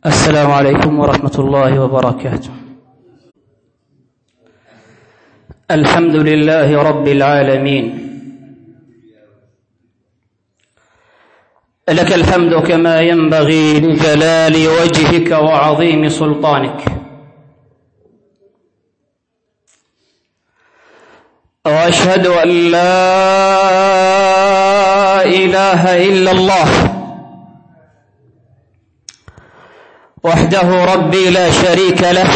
السلام عليكم ورحمة الله وبركاته. الحمد لله رب العالمين، لك الحمد كما ينبغي لجلال وجهك وعظيم سلطانك، وأشهد أن لا إله إلا الله وحده ربي لا شريك له،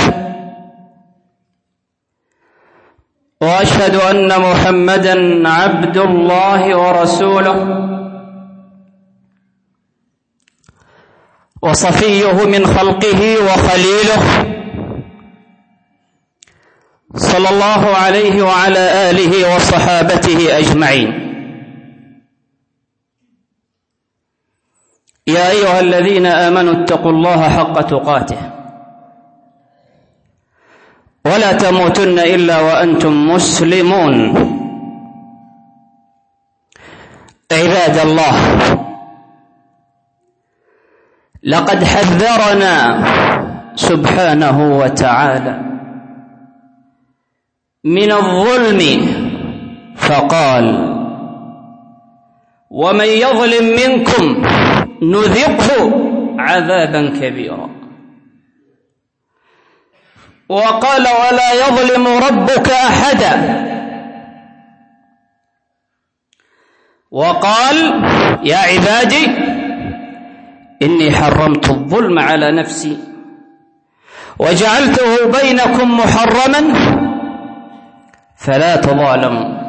وأشهد أن محمدًا عبد الله ورسوله وصفيه من خلقه وخليله، صلى الله عليه وعلى آله وصحابته أجمعين. يا أيها الذين آمنوا اتقوا الله حق تقاته ولا تموتن إلا وأنتم مسلمون. عباد الله، لقد حذرنا سبحانه وتعالى من الظلم فقال: ومن يظلم منكم نذقه عذابا كبيرا. وقال: ولا يظلم ربك أحدا. وقال: يا عبادي إني حرمت الظلم على نفسي وجعلته بينكم محرما فلا تظالموا.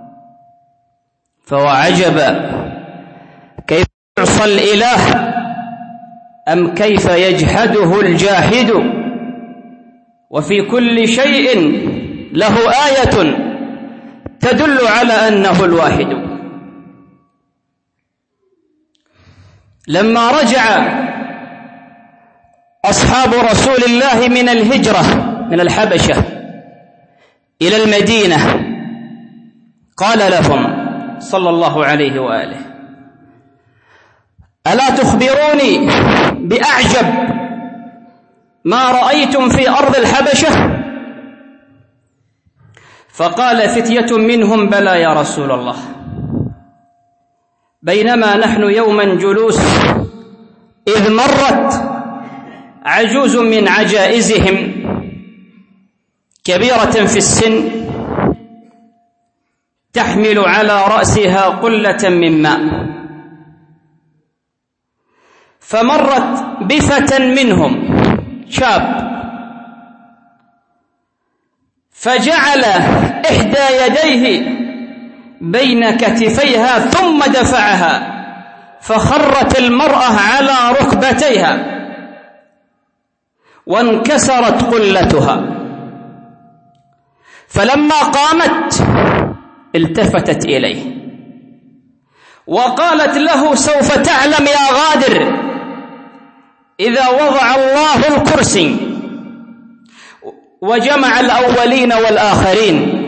فوعجبا كيف يعصى الإله أم كيف يجحده الجاحد، وفي كل شيء له آية تدل على أنه الواحد. لما رجع أصحاب رسول الله من الهجرة من الحبشة إلى المدينة قال لهم صلى الله عليه وآله: ألا تخبروني بأعجب ما رأيتم في أرض الحبشة؟ فقال فتية منهم: بلى يا رسول الله، بينما نحن يوما جلوس إذ مرت عجوز من عجائزهم كبيرة في السن تحمل على رأسها قلة من ماء، فمرت بفتى منهم شاب فجعل إحدى يديه بين كتفيها ثم دفعها فخرت المرأة على ركبتيها وانكسرت قلتها. فلما قامت التفتت إليه وقالت له: سوف تعلم يا غادر إذا وضع الله الكرسي وجمع الأولين والآخرين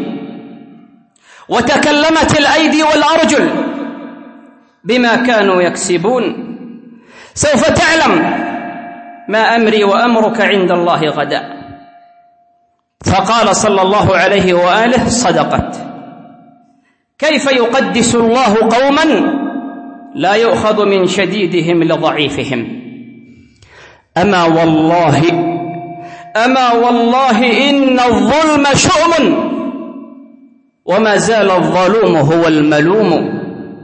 وتكلمت الأيدي والأرجل بما كانوا يكسبون، سوف تعلم ما أمري وأمرك عند الله غدا. فقال صلى الله عليه وآله: صدقت. كيف يقدس الله قوما لا يؤخذ من شديدهم لضعيفهم؟ أما والله إن الظلم شؤم وما زال الظلوم هو الملوم.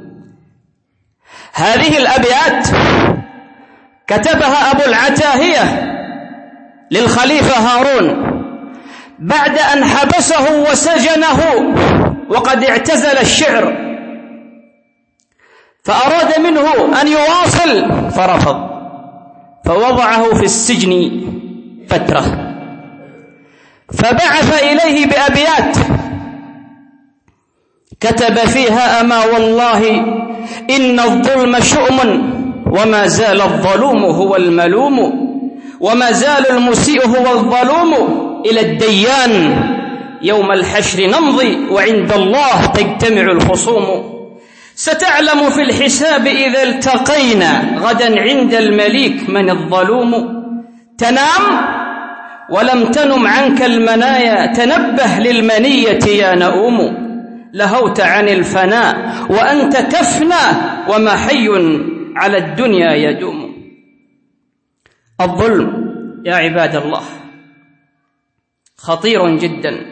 هذه الأبيات كتبها أبو العتاهية للخليفة هارون بعد أن حبسه وسجنه وقد اعتزل الشعر، فأراد منه أن يواصل فرفض، فوضعه في السجن فترة، فبعث إليه بأبيات كتب فيها: أما والله إن الظلم شؤم وما زال الظلوم هو الملوم، وما زال المسيء هو الظلوم، إلى الديان يوم الحشر نمضي وعند الله تجتمع الخصوم. ستعلم في الحساب إذا التقينا غدا عند المليك من الظلوم. تنام ولم تنم عنك المنايا، تنبه للمنية يا نؤوم، لهوت عن الفناء وأنت تفنى وما حي على الدنيا يدوم. الظلم يا عباد الله خطير جدا،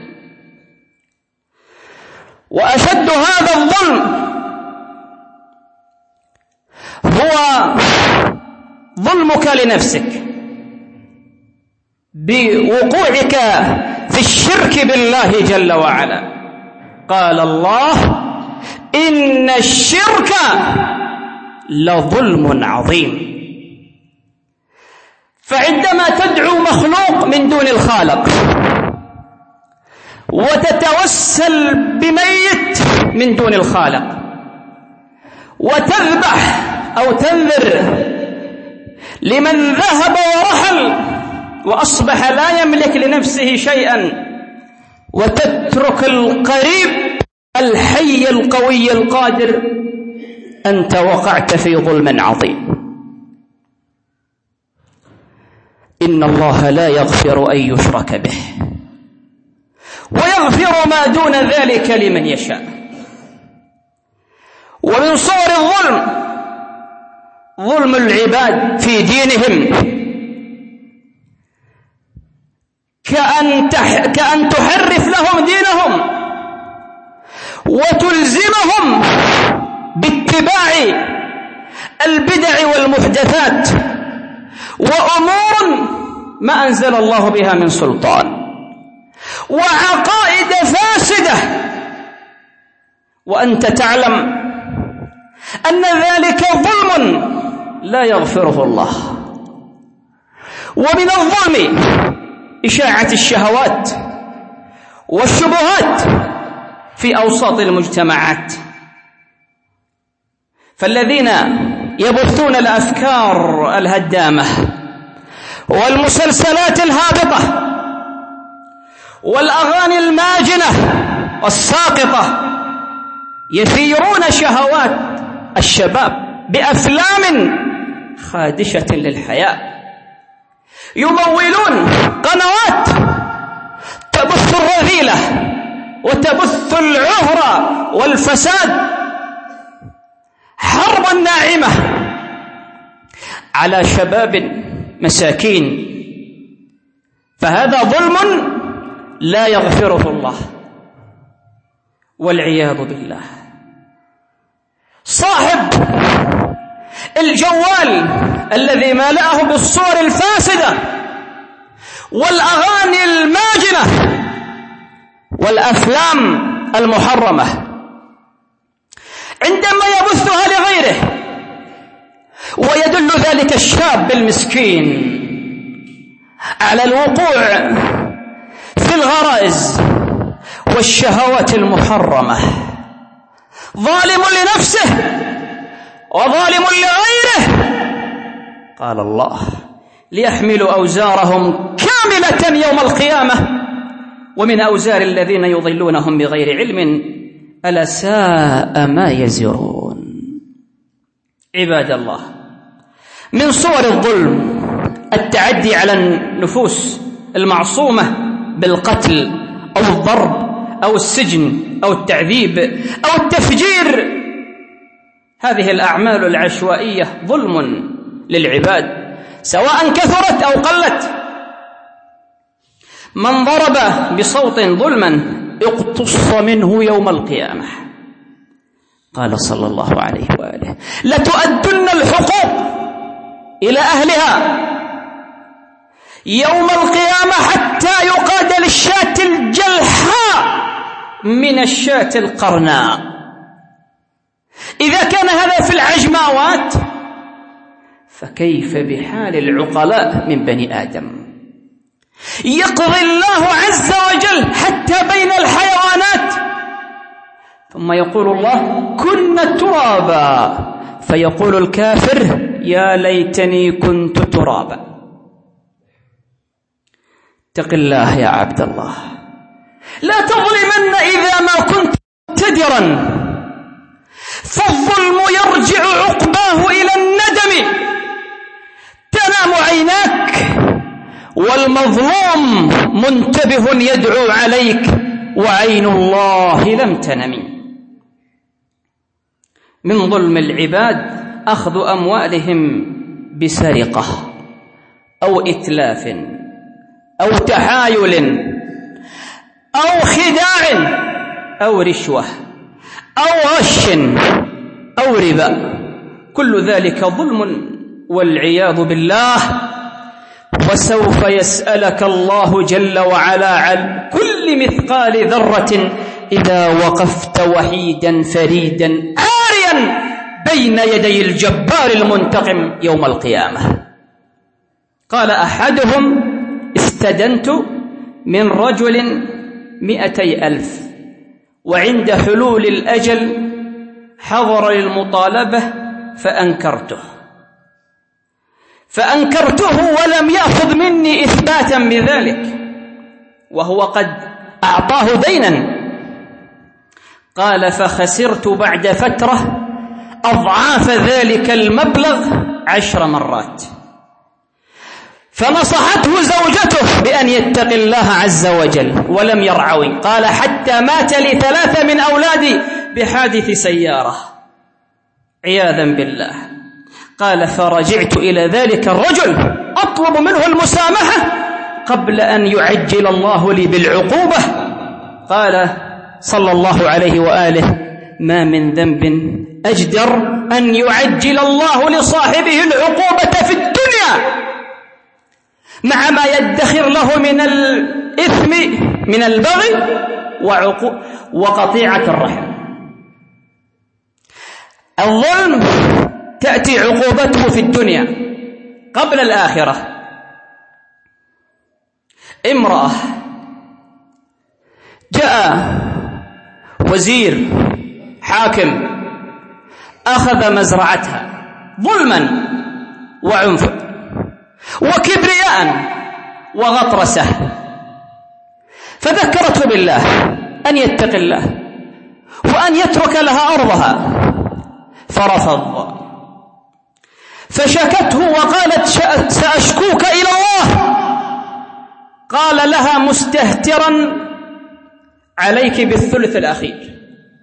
وأشد هذا الظلم هو ظلمك لنفسك بوقوعك في الشرك بالله جل وعلا. قال الله: إن الشرك لظلم عظيم. فعندما تدعو مخلوق من دون الخالق وتتوسل بميت من دون الخالق وتذبح أو تنذر لمن ذهب ورحل وأصبح لا يملك لنفسه شيئا، وتترك القريب الحي القوي القادر، أنت وقعت في ظلم عظيم. إن الله لا يغفر أن يشرك به ويغفر ما دون ذلك لمن يشاء. ومن صور الظلم ظلم العباد في دينهم، كأن تحرف لهم دينهم وتلزمهم باتباع البدع والمحدثات وأمور ما أنزل الله بها من سلطان وعقائد فاسدة، وأنت تعلم أن ذلك ظلم لا يغفره الله. ومن الظلم إشاعة الشهوات والشبهات في أوساط المجتمعات، فالذين يبثون الأفكار الهدامة والمسلسلات الهابطة والأغاني الماجنة والساقطة يثيرون شهوات الشباب بأفلام خادشة للحياة، يمولون قنوات تبث الرذيلة وتبث العهر والفساد، حرب ناعمة على شباب مساكين، فهذا ظلم لا يغفره الله والعياذ بالله. صاحب الجوال الذي ملأه بالصور الفاسدة والأغاني الماجنة والأفلام المحرمة، عندما يبثها لغيره ويدل ذلك الشاب المسكين على الوقوع في الغرائز والشهوات المحرمة، ظالم لنفسه وظالم لغيره. قال الله: ليحملوا أوزارهم كاملة يوم القيامة ومن أوزار الذين يضلونهم بغير علم ألا ساء ما يزرون. عباد الله، من صور الظلم التعدي على النفوس المعصومة بالقتل أو الضرب أو السجن أو التعذيب أو التفجير. هذه الأعمال العشوائية ظلم للعباد سواء كثرت أو قلت. من ضرب بصوت ظلما اقتص منه يوم القيامة. قال صلى الله عليه وآله: لتؤدن الحقوق إلى أهلها يوم القيامة حتى يقاد للشاة الجلحاء من الشاة القرناء. إذا كان هذا في العجماوات فكيف بحال العقلاء من بني آدم؟ يقضي الله عز وجل حتى بين الحيوانات، ثم يقول الله: كنا ترابا، فيقول الكافر: يا ليتني كنت ترابا. اتق الله يا عبد الله، لا تظلمن إذا ما كنت مقتدرا، فالظلم يرجع عقباه إلى الندم. تنام عيناك مظلوم منتبه يدعو عليك وعين الله لم تنم. من ظلم العباد أخذ أموالهم بسرقة أو إتلاف أو تحايل أو خداع أو رشوة أو غش أو ربا، كل ذلك ظلم والعياذ بالله. وسوف يسألك الله جل وعلا عن كل مثقال ذرة إذا وقفت وحيدا فريدا عاريا بين يدي الجبار المنتقم يوم القيامة. قال أحدهم: استدنت من رجل 200,000 وعند حلول الأجل حضر المطالبة فأنكرته ولم يأخذ مني إثباتا بذلك وهو قد أعطاه دينا. قال: فخسرت بعد فترة أضعاف ذلك المبلغ 10 مرات. فنصحته زوجته بأن يتقي الله عز وجل ولم يرعوي. قال: حتى مات لي 3 من أولادي بحادث سيارة عياذا بالله. قال: فرجعت إلى ذلك الرجل أطلب منه المسامحة قبل أن يعجل الله لي بالعقوبة. قال صلى الله عليه وآله: ما من ذنب أجدر أن يعجل الله لصاحبه العقوبة في الدنيا مع ما يدخر له من الإثم من البغي وقطيعة الرحم. الظلم تأتي عقوبته في الدنيا قبل الآخرة. امرأة جاء وزير حاكم أخذ مزرعتها ظلما وعنفا وكبرياء وغطرسة، فذكرته بالله أن يتقي الله وأن يترك لها أرضها، فرفض. فشكته وقالت: سأشكوك إلى الله. قال لها مستهترا: عليك بالثلث الأخير،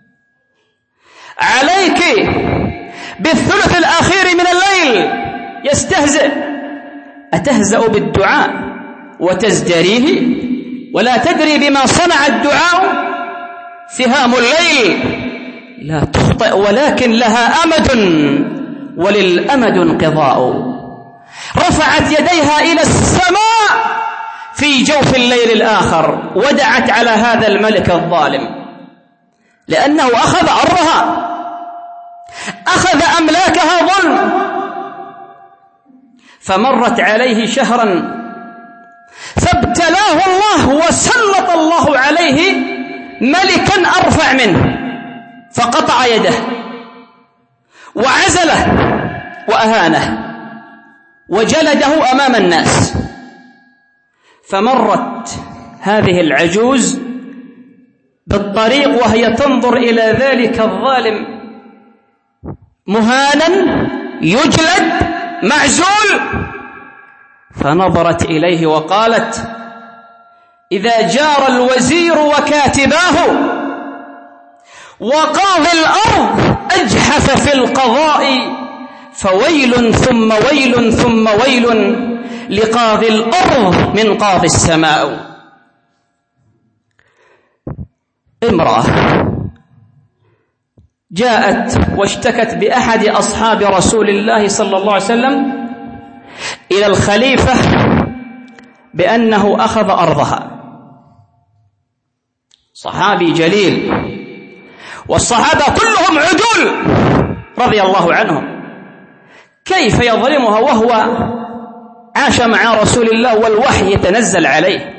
عليك بالثلث الأخير من الليل. يستهزئ: أتهزأ بالدعاء وتزدريه ولا تدري بما صنع الدعاء؟ سهام الليل لا تخطئ ولكن لها أمد وللأمد انقضاء. رفعت يديها إلى السماء في جوف الليل الآخر ودعت على هذا الملك الظالم، لأنه أخذ أرضها، أخذ أملاكها ظلم. فمرت عليه شهرا فابتلاه الله وسلط الله عليه ملكا أرفع منه فقطع يده وعزله وأهانه وجلده أمام الناس. فمرت هذه العجوز بالطريق وهي تنظر إلى ذلك الظالم مهانا يجلد معزول، فنظرت إليه وقالت: إذا جار الوزير وكاتباه وقاضي الأرض أجحف في القضاء فويل ثم ويل ثم ويل لقاضي الأرض من قاضي السماء. امرأة جاءت واشتكت بأحد أصحاب رسول الله صلى الله عليه وسلم إلى الخليفة بأنه أخذ أرضها. صحابي جليل، والصحابة كلهم عدول رضي الله عنهم، كيف يظلمها وهو عاش مع رسول الله والوحي يتنزل عليه؟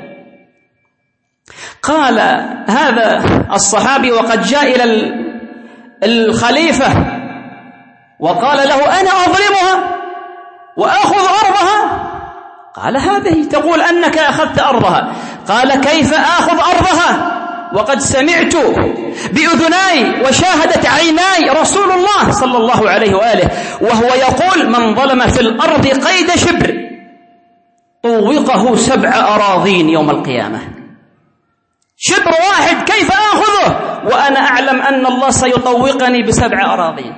قال هذا الصحابي وقد جاء إلى الخليفة وقال له: أنا أظلمها وأخذ أرضها. قال: هذه تقول أنك أخذت أرضها. قال: كيف أخذ أرضها وقد سمعت بأذناي وشاهدت عيناي رسول الله صلى الله عليه وآله وهو يقول: من ظلم في الأرض قيد شبر طوقه 7 أراضين يوم القيامة. شبر واحد كيف آخذه وأنا أعلم أن الله سيطوقني ب7 أراضين؟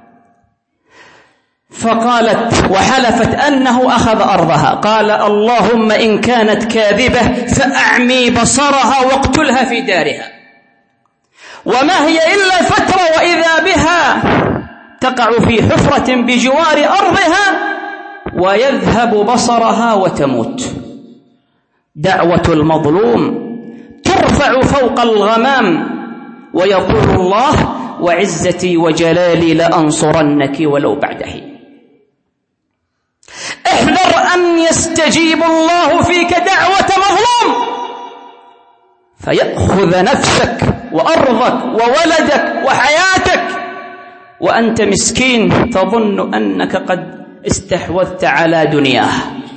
فقالت وحلفت أنه أخذ أرضها. قال اللهم إن كانت كاذبة فأعمي بصرها واقتلها في دارها، وما هي إلا فترة وإذا بها تقع في حفرة بجوار أرضها ويذهب بصرها وتموت. دعوة المظلوم ترفع فوق الغمام ويقول الله وعزتي وجلالي لأنصرنك ولو بعد حين. احذر أن يستجيب الله فيك دعوة مظلوم فيأخذ نفسك وأرضك وولدك وحياتك وأنت مسكين تظن أنك قد استحوذت على دنياه.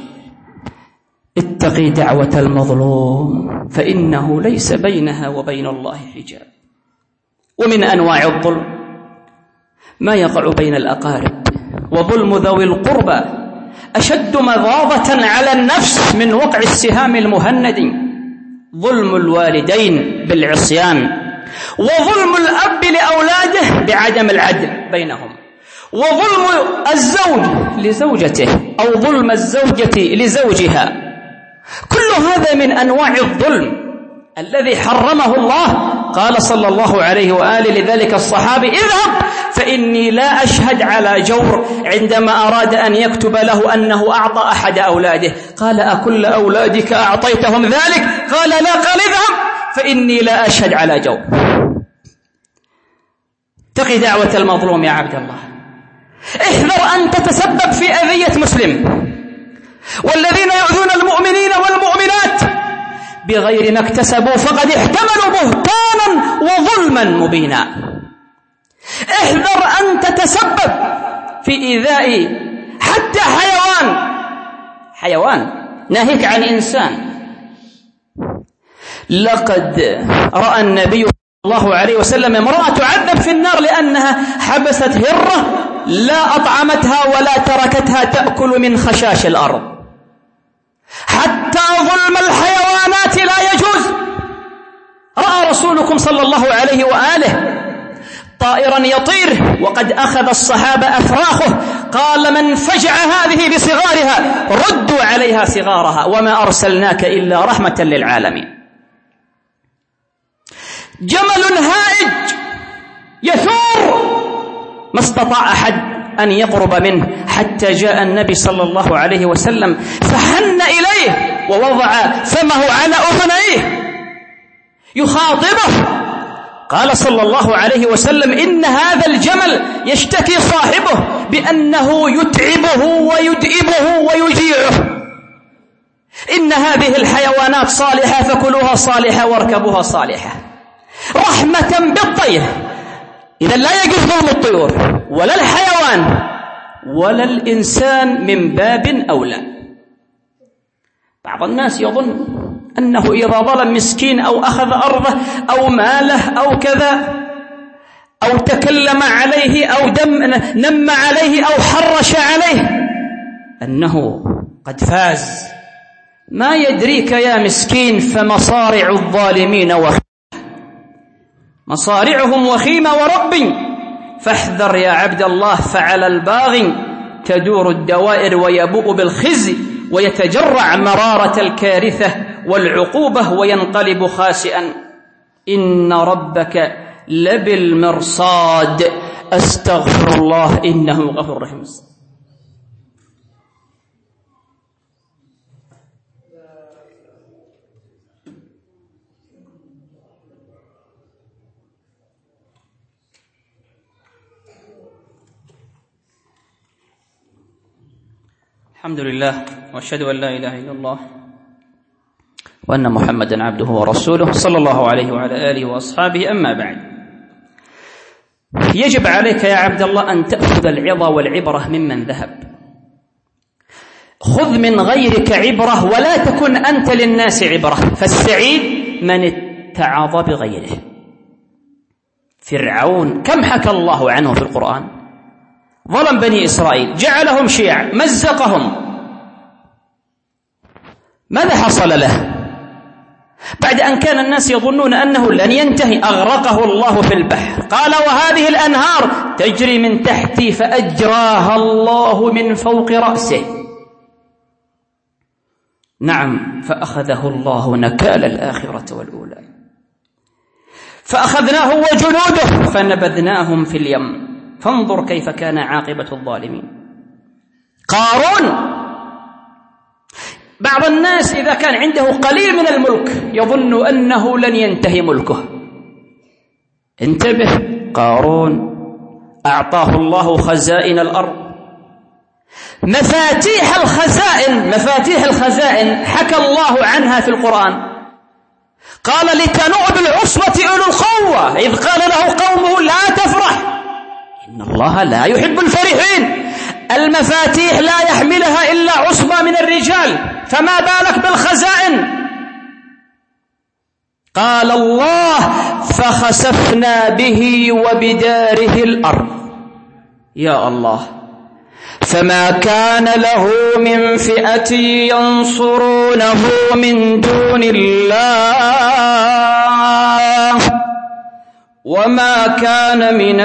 اتقي دعوة المظلوم فإنه ليس بينها وبين الله حجاب. ومن أنواع الظلم ما يقع بين الأقارب، وظلم ذوي القربى أشد مغاضة على النفس من وقع السهام المهند. ظلم الوالدين بالعصيان، وظلم الأب لأولاده بعدم العدل بينهم، وظلم الزوج لزوجته أو ظلم الزوجة لزوجها. كل هذا من أنواع الظلم الذي حرمه الله. قال صلى الله عليه وآله لذلك الصحابي اذهب فإني لا أشهد على جور، عندما أراد أن يكتب له أنه أعطى أحد أولاده قال أكل أولادك أعطيتهم ذلك؟ قال لا. قال اذهب فإني لا أشهد على جور. اتق دعوة المظلوم يا عبد الله. احذر أن تتسبب في أذية مسلم، والذين يؤذون المؤمنين والمؤمنات بغير ما اكتسبوا فقد احتملوا بهتانا وظلما مبينا. احذر أن تتسبب في إيذاء حتى حيوان ناهيك عن إنسان. لقد رأى النبي صلى الله عليه وسلم امرأة تعذب في النار لأنها حبست هرة لا أطعمتها ولا تركتها تأكل من خشاش الأرض. حتى ظلم الحيوانات لا يجوز. رأى رسولكم صلى الله عليه وآله طائرا يطير وقد أخذ الصحابة أفراخه، قال من فجع هذه بصغارها ردوا عليها صغارها وما أرسلناك إلا رحمة للعالمين. جمل هائج يثور ما استطاع أحد أن يقرب منه حتى جاء النبي صلى الله عليه وسلم فحن إليه ووضع فمه على أذنيه يخاطبه. قال صلى الله عليه وسلم إن هذا الجمل يشتكي صاحبه بأنه يتعبه ويدئبه ويجيعه. إن هذه الحيوانات صالحة فكلوها صالحة واركبوها صالحة، رحمة بالطير. إذا لا يجوز ظلم الطيور ولا الحيوان ولا الإنسان من باب أولى. بعض الناس يظن أنه إذا ظلم مسكين أو أخذ أرضه أو ماله أو كذا أو تكلم عليه أو نم عليه أو حرش عليه أنه قد فاز. ما يدريك يا مسكين فمصارع الظالمين وخيمة، مصارعهم وخيمة ورب، فاحذر يا عبد الله فعلى الباغي تدور الدوائر ويبوء بالخزي ويتجرع مرارة الكارثة والعقوبة وينقلب خاسئا. إن ربك لبالمرصاد. أستغفر الله إنه غفور رحيم. الحمد لله وأشهد أن لا إله إلا الله وأن محمدا عبده ورسوله صلى الله عليه وعلى آله وأصحابه. أما بعد، يجب عليك يا عبد الله أن تأخذ العظة والعبرة ممن ذهب. خذ من غيرك عبرة ولا تكن أنت للناس عبرة، فالسعيد من اتعظ بغيره. فرعون كم حكى الله عنه في القرآن؟ ظلم بني إسرائيل، جعلهم شيعا، مزقهم. ماذا حصل له؟ بعد أن كان الناس يظنون أنه لن ينتهي أغرقه الله في البحر. قال وهذه الأنهار تجري من تحتي فأجراها الله من فوق رأسه. نعم، فأخذه الله نكال الآخرة والأولى، فأخذناه وجنوده فنبذناهم في اليم فانظر كيف كان عاقبة الظالمين. قارون، بعض الناس إذا كان عنده قليل من الملك يظن أنه لن ينتهي ملكه. انتبه، قارون أعطاه الله خزائن الأرض، مفاتيح الخزائن حكى الله عنها في القرآن. قال لتنوء بالعصبة أولو القوة إذ قال له قومه لا تفرح إن الله لا يحب الفرحين. المفاتيح لا يحملها إلا عصبة من الرجال، فما بالك بالخزائن؟ قال الله فخسفنا به وبداره الأرض. يا الله، فما كان له من فئة ينصرونه من دون الله وما كان من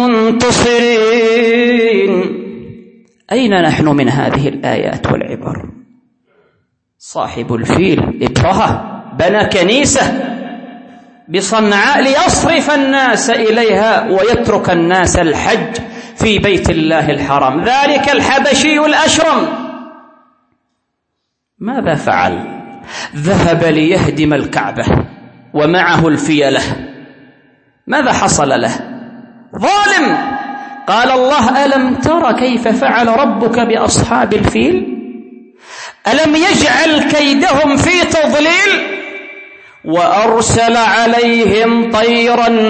المنتصرين. أين نحن من هذه الآيات والعبر؟ صاحب الفيل إبرهة بنى كنيسة بصنعاء ليصرف الناس إليها ويترك الناس الحج في بيت الله الحرام، ذلك الحبشي الأشرم ماذا فعل؟ ذهب ليهدم الكعبة ومعه الفيلة. ماذا حصل له؟ ظالم. قال الله ألم تر كيف فعل ربك بأصحاب الفيل؟ ألم يجعل كيدهم في تضليل؟ وأرسل عليهم طيرا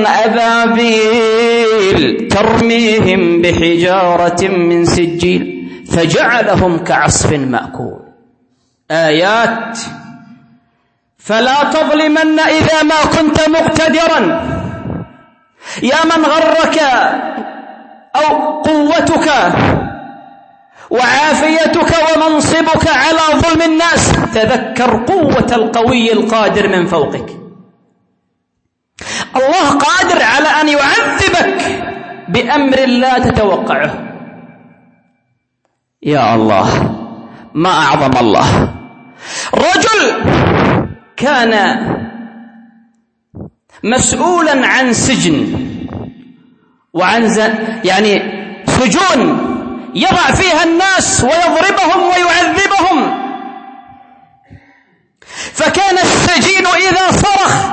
أبابيل ترميهم بحجارة من سجيل فجعلهم كعصف مأكول. آيات. فلا تظلمن إذا ما كنت مقتدرا. يا من غرك أو قوتك وعافيتك ومنصبك على ظلم الناس، تذكر قوة القوي القادر من فوقك. الله قادر على أن يعذبك بأمر لا تتوقعه. يا الله، ما أعظم الله. رجل كان مسؤولا عن سجن وعن سجون يضع فيها الناس ويضربهم ويعذبهم، فكان السجين إذا صرخ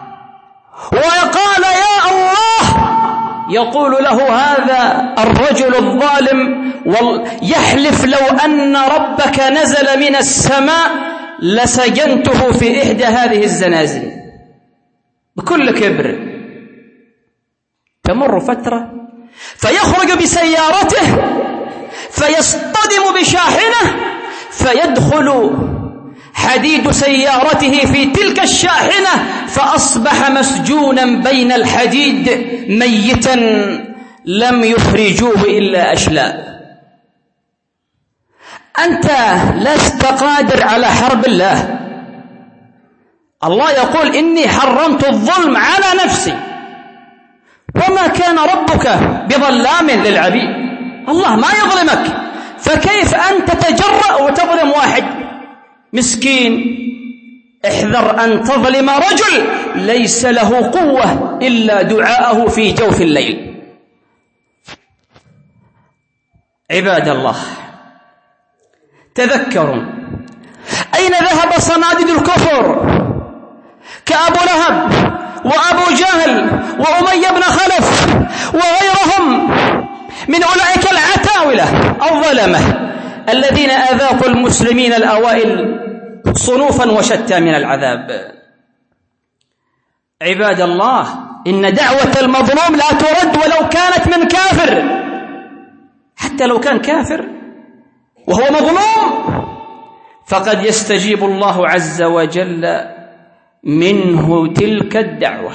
وقال يا الله يقول له هذا الرجل الظالم يحلف لو أن ربك نزل من السماء لسجنته في إحدى هذه الزنازل بكل كبر. تمر فترة فيخرج بسيارته فيصطدم بشاحنة فيدخل حديد سيارته في تلك الشاحنة فأصبح مسجونا بين الحديد ميتا لم يخرجوه إلا أشلاء. أنت لست قادر على حرب الله. الله يقول إني حرمت الظلم على نفسي وما كان ربك بظلام للعبيد. الله ما يظلمك، فكيف أنت تتجرأ وتظلم واحد مسكين؟ احذر أن تظلم رجل ليس له قوة إلا دعاءه في جوف الليل. عباد الله، تذكروا أين ذهب صناديد الكفر كأبو لهب وأبو جهل وأمية بن خلف وغيرهم من أولئك العتاولة الظلمة الذين أذاقوا المسلمين الأوائل صنوفا وشتى من العذاب. عباد الله، إن دعوة المظلوم لا ترد ولو كانت من كافر، حتى لو كان كافر وهو مظلوم فقد يستجيب الله عز وجل منه تلك الدعوة.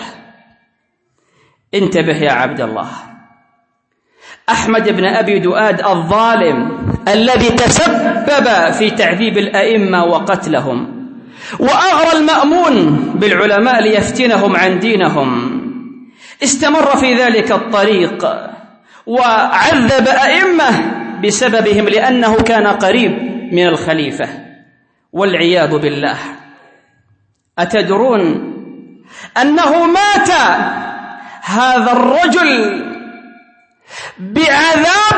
انتبه يا عبد الله. أحمد بن أبي دؤاد الظالم الذي تسبب في تعذيب الأئمة وقتلهم، وأغرى المأمون بالعلماء ليفتنهم عن دينهم، استمر في ذلك الطريق وعذب أئمة بسببهم لأنه كان قريب من الخليفة والعياذ بالله. أتدرون أنه مات هذا الرجل بعذاب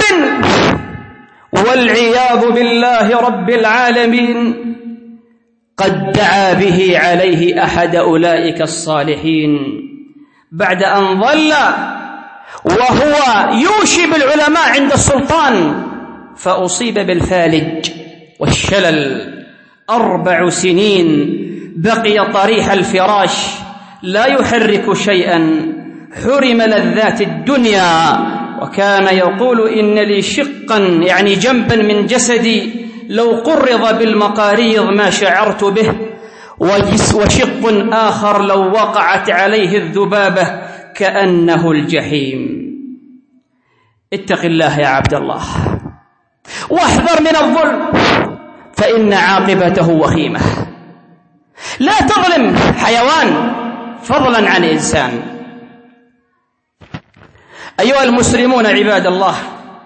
والعياذ بالله رب العالمين قد دعا به عليه أحد أولئك الصالحين بعد أن ظل وهو يوشي بالعلماء عند السلطان، فأصيب بالفالج والشلل 4 سنين بقي طريح الفراش لا يحرك شيئا، حرم لذات الدنيا، وكان يقول إن لي شقا يعني جنبا من جسدي لو قرض بالمقاريض ما شعرت به، وشق آخر لو وقعت عليه الذبابة كأنه الجحيم. اتق الله يا عبد الله واحذر من الظلم فإن عاقبته وخيمة. لا تظلم حيوان فضلا عن إنسان. أيها المسلمون عباد الله،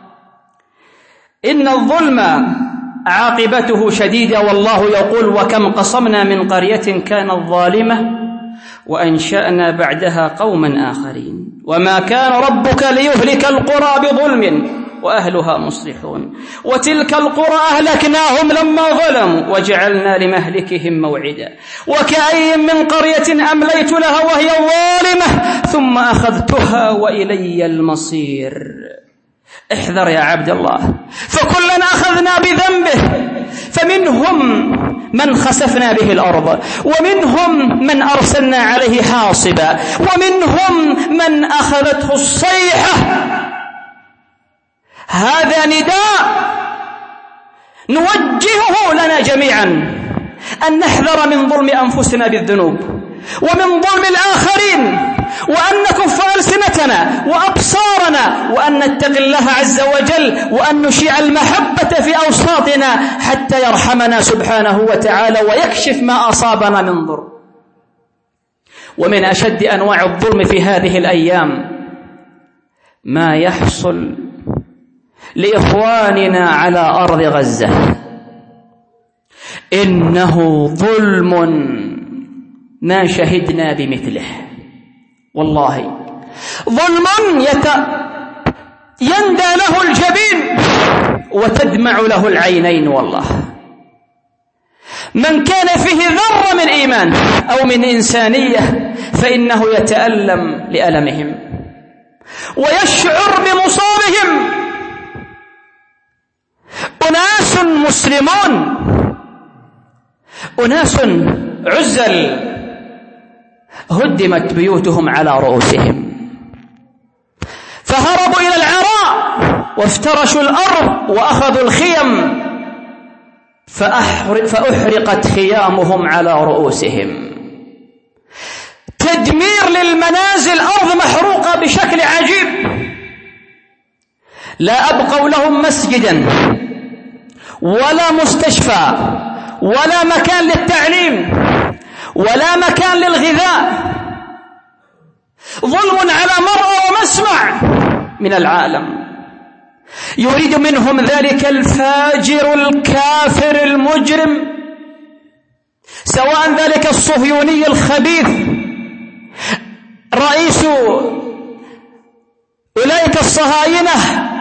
إن الظلم عاقبته شديدة، والله يقول وكم قصمنا من قرية كانت ظالمة وأنشأنا بعدها قوما آخرين وما كان ربك ليهلك القرى بظلم وأهلها مصلحون وتلك القرى أهلكناهم لما ظلموا وجعلنا لمهلكهم موعدا وكأي من قرية أمليت لها وهي ظالمة ثم أخذتها وإلي المصير. احذر يا عبد الله، فكلنا أخذنا بذنبه، فمنهم من خسفنا به الأرض، ومنهم من أرسلنا عليه حاصبا، ومنهم من أخذته الصيحة. هذا نداء نوجهه لنا جميعا أن نحذر من ظلم أنفسنا بالذنوب ومن ظلم الآخرين، وأن نكف ألسنتنا وأبصارنا، وأن نتق الله عز وجل، وأن نشيع المحبة في أوساطنا حتى يرحمنا سبحانه وتعالى ويكشف ما أصابنا من ضر. ومن أشد أنواع الظلم في هذه الأيام ما يحصل لإخواننا على أرض غزة، إنه ظلم ما شهدنا بمثله، والله ظلم يندى له الجبين وتدمع له العينين. والله من كان فيه ذرة من إيمان أو من إنسانية فإنه يتألم لألمهم ويشعر بمصابهم. أناس مسلمون، أناس عزل هدمت بيوتهم على رؤوسهم، فهربوا إلى العراء وافترشوا الأرض وأخذوا الخيم فأحرقت خيامهم على رؤوسهم. تدمير للمنازل، أرض محروقة بشكل عجيب، لا أبقوا لهم مسجدا ولا مستشفى ولا مكان للتعليم ولا مكان للغذاء. ظلم على مرأى ومسمع من العالم، يريد منهم ذلك الفاجر الكافر المجرم، سواء ذلك الصهيوني الخبيث رئيس أولئك الصهاينة